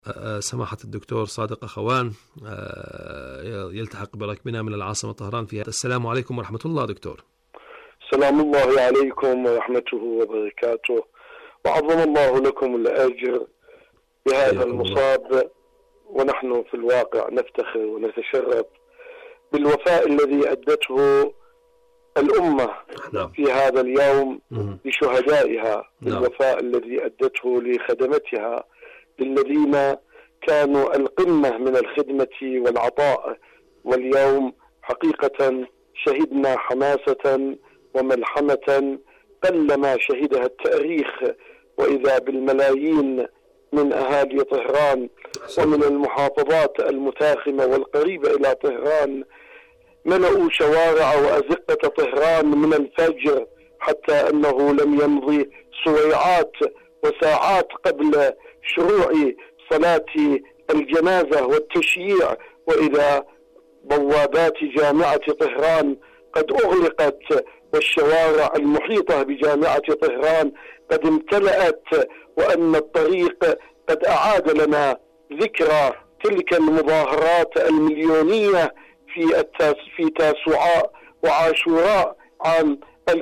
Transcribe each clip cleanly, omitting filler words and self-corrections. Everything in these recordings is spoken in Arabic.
سماحة الدكتور صادق أخوان يلتحق بركبنا من العاصمة طهران في هذا. السلام عليكم ورحمة الله دكتور. سلام الله عليكم ورحمته وبركاته، وعظم الله لكم الأجر بهذا المصاب، ونحن في الواقع نفتخر ونتشرف بالوفاء الذي أدته الأمة في هذا اليوم لشهدائها، بالوفاء الذي أدته لخدمتها، للذين كانوا القمة من الخدمة والعطاء. واليوم حقيقة شهدنا حماسة وملحمة قلما شهدها التاريخ، وإذا بالملايين من أهالي طهران ومن المحافظات المتاخمة والقريبة إلى طهران ملأوا شوارع وأزقة طهران من الفجر، حتى أنه لم يمضي سويعات وساعات قبل شروع صلاة الجنازة والتشييع، وإذا بوابات جامعة طهران قد أغلقت والشوارع المحيطة بجامعة طهران قد امتلأت، وأن الطريق قد أعاد لنا ذكرى تلك المظاهرات المليونية في تاسوعاء وعاشوراء عام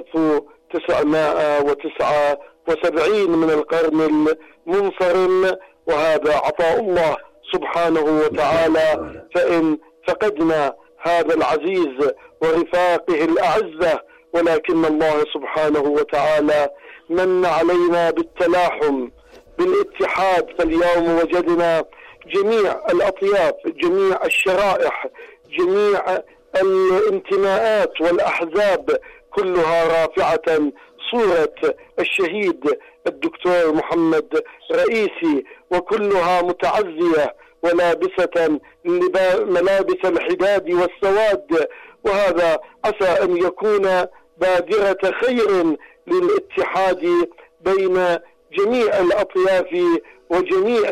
1979 من القرن المنصرم. وهذا عطاء الله سبحانه وتعالى، فإن فقدنا هذا العزيز ورفاقه الأعزة، ولكن الله سبحانه وتعالى من علينا بالتلاحم بالاتحاد. فاليوم وجدنا جميع الأطياف، جميع الشرائح، جميع الانتماءات والأحزاب كلها رافعة صورة الشهيد الدكتور محمد رئيسي، وكلها متعزية ولابسة ملابس الحداد والسواد. وهذا عسى أن يكون بادرة خير للاتحاد بين جميع الأطياف وجميع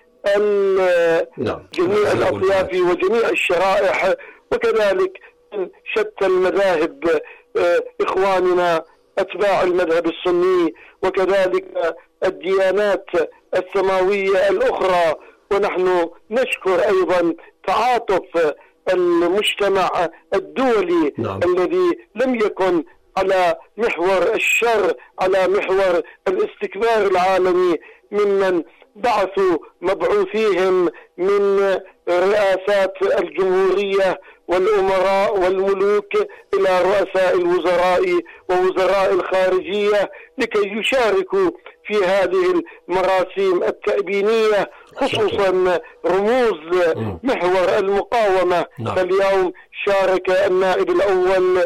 الأطياف وجميع الشرائح، وكذلك شتى المذاهب، إخواننا أتباع المذهب السني، وكذلك الديانات السماوية الأخرى. ونحن نشكر أيضا تعاطف المجتمع الدولي الذي لم يكن على محور الشر، على محور الاستكبار العالمي، ممن بعثوا مبعوثيهم من رئاسات الجمهورية والأمراء والملوك إلى رؤساء الوزراء ووزراء الخارجية لكي يشاركوا في هذه المراسيم التأبينية، خصوصا رموز محور المقاومة. فاليوم شارك النائب الأول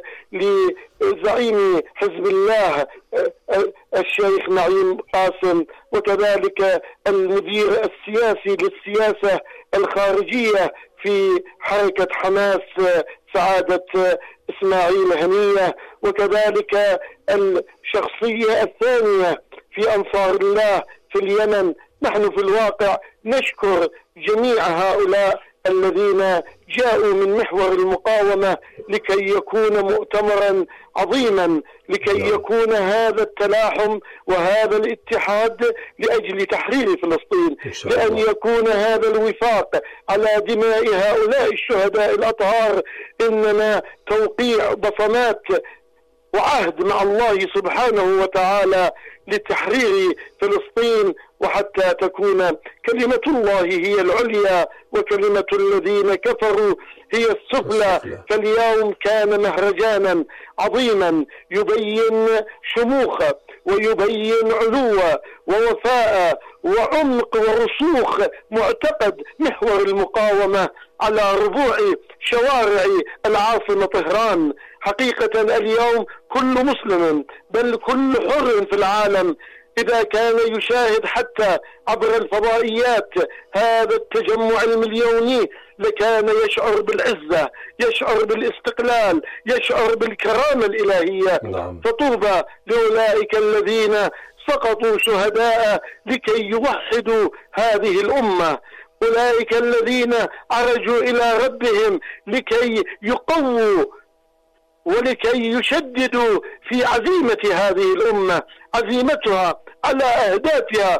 لزعيم حزب الله الشيخ نعيم قاسم، وكذلك المدير السياسي للسياسة الخارجية في حركة حماس سعادة إسماعيل هنية، وكذلك الشخصية الثانية في أنصار الله في اليمن. نحن في الواقع نشكر جميع هؤلاء الذين جاءوا من محور المقاومة لكي يكون مؤتمرا عظيما، لكي يكون هذا التلاحم وهذا الاتحاد لأجل تحرير فلسطين، لأن يكون هذا الوفاق على دماء هؤلاء الشهداء الأطهار إنما توقيع بصمات وعهد مع الله سبحانه وتعالى لتحرير فلسطين، وحتى تكون كلمة الله هي العليا وكلمة الذين كفروا هي السفلى. فاليوم كان مهرجانا عظيما يبين شموخ ويبين علو ووفاء وعمق ورسوخ معتقد محور المقاومة على ربوع شوارع العاصمة طهران. حقيقة اليوم كل مسلم بل كل حر في العالم إذا كان يشاهد حتى عبر الفضائيات هذا التجمع المليوني لكان يشعر بالعزة، يشعر بالاستقلال، يشعر بالكرامة الإلهية. فطوبى لأولئك الذين سقطوا شهداء لكي يوحدوا هذه الأمة، أولئك الذين عرجوا إلى ربهم لكي يقووا ولكي يشددوا في عزيمة هذه الأمة، عزيمتها على أهدافها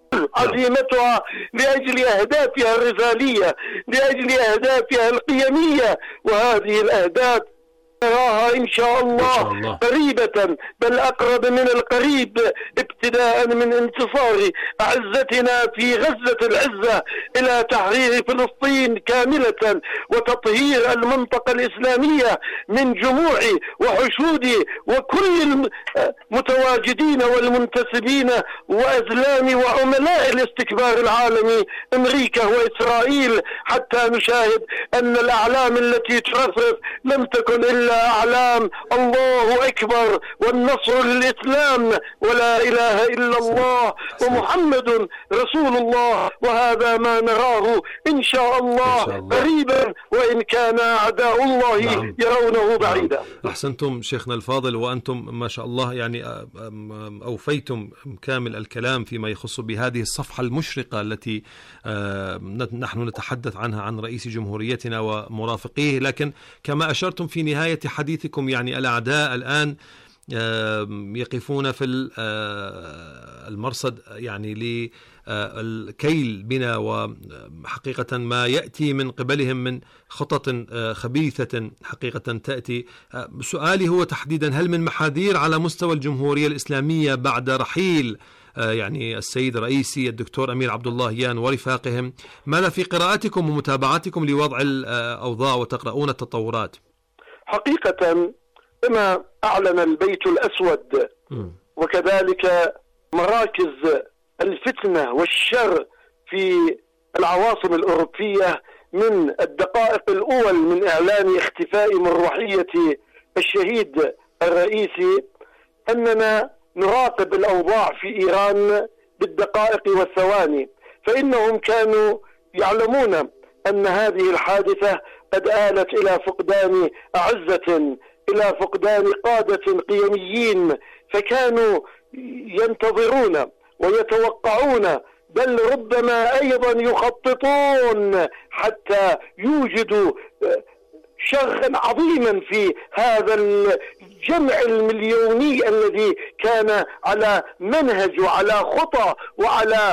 عزيمتها لأجل أهدافها الرسالية، لأجل أهدافها القيمية، وهذه الأهداف نراها إن شاء الله قريبة، بل أقرب من القريب، ابتداء من انتصار أعزتنا في غزة العزة إلى تحرير فلسطين كاملة وتطهير المنطقة الإسلامية من جموع وحشود وكل المتواجدين والمنتسبين وأزلام وعملاء الاستكبار العالمي أمريكا وإسرائيل، حتى نشاهد أن الأعلام التي ترفرف لم تكن إلا أعلام الله أكبر والنصر للإسلام ولا إله إلا الله ومحمد رسول الله، وهذا ما نراه إن شاء الله قريبا، وإن كان أعداء الله يرونه بعيدا. أحسنتم شيخنا الفاضل، وأنتم ما شاء الله يعني أوفيتم كامل الكلام فيما يخص بهذه الصفحة المشرقة التي نحن نتحدث عنها عن رئيس جمهوريتنا ومرافقيه. لكن كما أشرتم في نهاية حديثكم يعني الأعداء الآن يقفون في المرصد يعني للكيل بنا، وحقيقة ما يأتي من قبلهم من خطط خبيثة حقيقة تأتي. سؤالي هو تحديدا، هل من محاذير على مستوى الجمهورية الإسلامية بعد رحيل يعني السيد رئيسي الدكتور أمير عبد اللهيان ورفاقهم؟ ماذا في قراءتكم ومتابعتكم لوضع الأوضاع وتقرؤون التطورات؟ حقيقة كما أعلن البيت الأسود وكذلك مراكز الفتنة والشر في العواصم الأوروبية من الدقائق الأول من إعلان اختفاء مروحية الشهيد الرئيسي، أننا نراقب الأوضاع في إيران بالدقائق والثواني، فإنهم كانوا يعلمون أن هذه الحادثة قد آلت إلى فقدان أعزة، إلى فقدان قادة قيميين، فكانوا ينتظرون ويتوقعون، بل ربما أيضا يخططون حتى يوجدوا شرا عظيما في هذا الجمع المليوني الذي كان على منهج وعلى خطى وعلى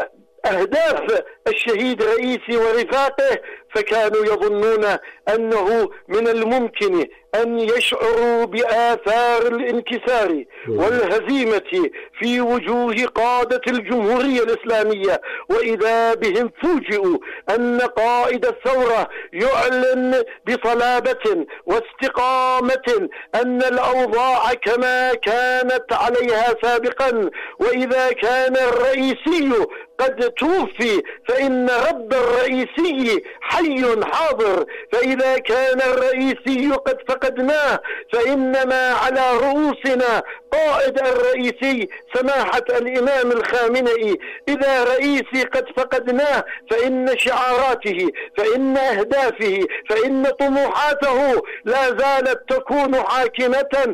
أهداف الشهيد رئيسي ورفاقه، فكانوا يظنون أنه من الممكن أن يشعروا بآثار الانكسار والهزيمة في وجوه قادة الجمهورية الإسلامية، وإذا بهم فوجئوا أن قائد الثورة يعلن بصلابة واستقامة أن الأوضاع كما كانت عليها سابقا، وإذا كان الرئيسي قد توفي فإن رب الرئيسي حي حاضر، فإذا كان الرئيسي قد فقدناه فإنما على رؤوسنا قائد الرئيسي سماحة الإمام الخامنئي. إذا رئيسي قد فقدناه فإن شعاراته، فإن أهدافه، فإن طموحاته لا زالت تكون حاكمة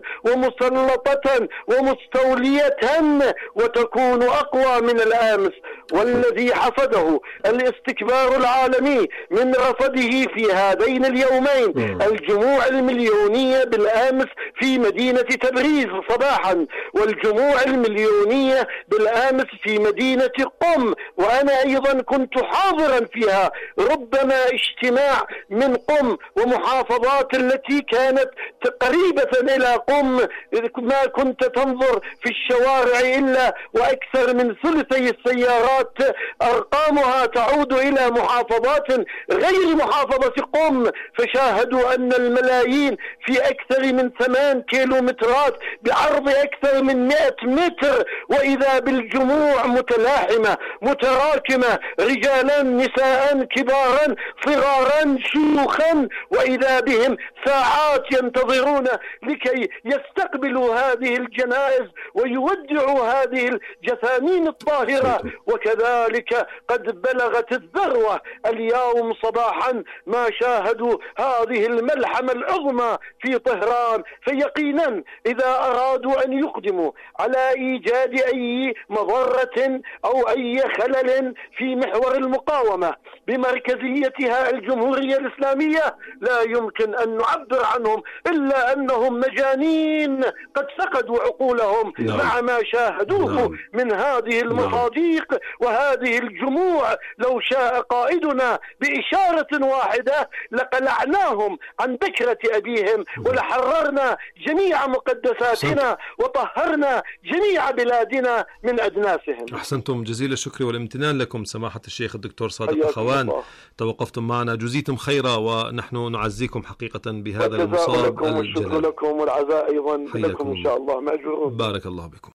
ومسلطة ومستولية وتكون أقوى من الأمس. والذي حصده الاستكبار العالمي من رصده في هذين اليومين الجموع المليونية بالأمس في مدينة تبريز صباحا، والجموع المليونية بالأمس في مدينة قم، وأنا أيضا كنت حاضرا فيها، ربما اجتماع من قم ومحافظات التي كانت قريبة إلى قم، ما كنت تنظر في الشوارع إلا وأكثر من ثلثي السيارات أرقامها تعود إلى محافظات غير محافظة قم، فشاهدوا أن الملايين في أكثر من 8 كيلومترات بعرض أكثر من 100 متر، وإذا بالجموع متلاحمة متراكمة، رجالا نساء كبارا صغارا شيوخا، وإذا بهم ساعات ينتظرون لكي يستقبلوا هذه الجنائز ويودعوا هذه الجثامين الطاهرة. وكذلك قد بلغت الذروة اليوم صباحا ما شاهدوا هذه الملحمة العظمى في طهران، فيقينا إذا أرادوا أن يقدموا على إيجاد أي مضرة أو أي خلل في محور المقاومة بمركزيتها الجمهورية الإسلامية لا يمكن أن نعبر عنهم إلا أنهم مجانين قد فقدوا عقولهم مع ما شاهدوه من هذه المصادق وهذه الجموع. لو شاء قائدنا بإشارة واحدة لقلعناهم عن ذكرة أبيهم ولحررنا جميع مقدساتنا وطهرنا جميع بلادنا من أدناسهم. أحسنتم، جزيل الشكر والامتنان لكم سماحة الشيخ الدكتور صادق أخوان، توقفتم معنا، جزيتم خيرا، ونحن نعزيكم حقيقة بهذا المصاب الجليل. والشكر لكم والعزاء أيضا لكم إن شاء الله مأجورون. بارك الله بكم.